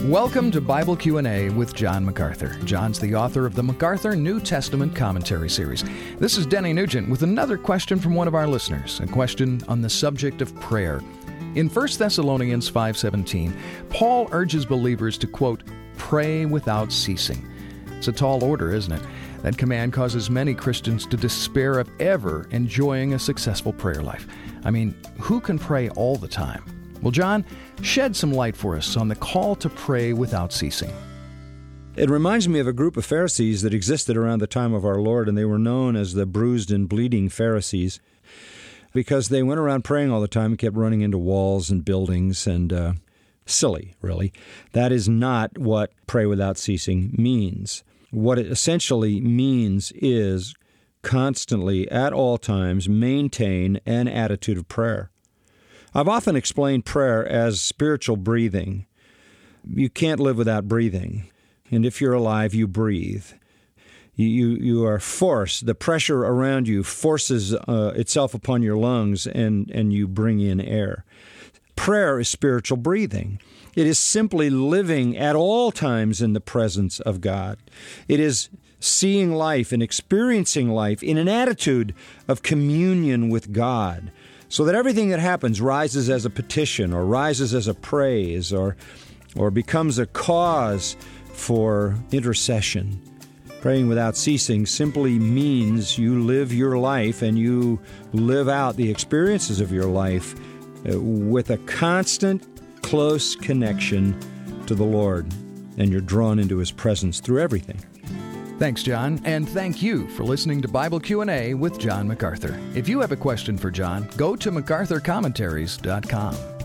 Welcome to Bible Q&A with John MacArthur. John's the author of the MacArthur New Testament Commentary Series. This is Denny Nugent with another question from one of our listeners, a question on the subject of prayer. In 1 Thessalonians 5:17, Paul urges believers to, quote, pray without ceasing. It's a tall order, isn't it? That command causes many Christians to despair of ever enjoying a successful prayer life. I mean, who can pray all the time? Well, John, shed some light for us on the call to pray without ceasing. It reminds me of a group of Pharisees that existed around the time of our Lord, and they were known as the bruised and bleeding Pharisees because they went around praying all the time and kept running into walls and buildings and silly, really. That is not what pray without ceasing means. What it essentially means is constantly, at all times, maintain an attitude of prayer. I've often explained prayer as spiritual breathing. You can't live without breathing. And if you're alive, you breathe. You are forced. The pressure around you forces itself upon your lungs, and you bring in air. Prayer is spiritual breathing. It is simply living at all times in the presence of God. It is seeing life and experiencing life in an attitude of communion with God, so that everything that happens rises as a petition or rises as a praise or becomes a cause for intercession. Praying without ceasing simply means you live your life and you live out the experiences of your life with a constant, close connection to the Lord, and you're drawn into His presence through everything. Thanks, John, and thank you for listening to Bible Q&A with John MacArthur. If you have a question for John, go to MacArthurCommentaries.com.